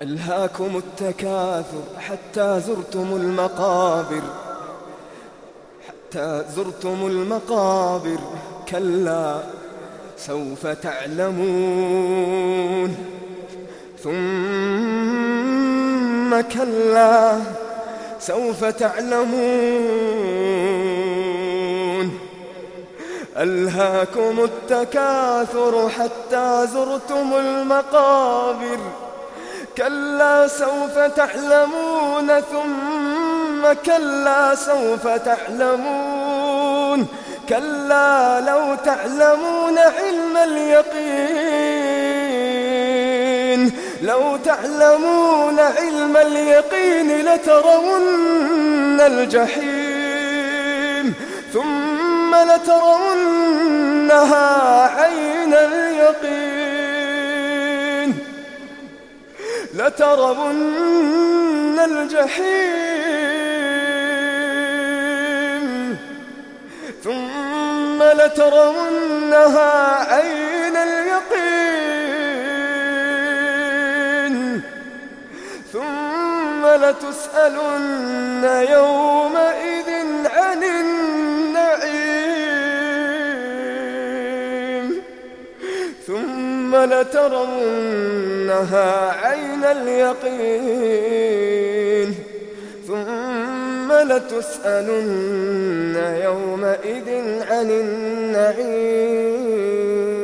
ألهاكم التكاثر حتى زرتم المقابر، حتى زرتم المقابر، كلا سوف تعلمون، ثم كلا سوف تعلمون. ألهاكم التكاثر حتى زرتم المقابر، كلا سوف تعلمون، ثم كلا سوف تعلمون. كلا لو تعلمون علم اليقين، لو تعلمون علم اليقين لترون الجحيم، ثم لترونها عين اليقين، لترون الجحيم، ثم لترونها عين اليقين، ثم لتسألن يومئذ عن النعيم، ثم لترونها عين اليقين، ثم لتسألن يومئذ عن النعيم.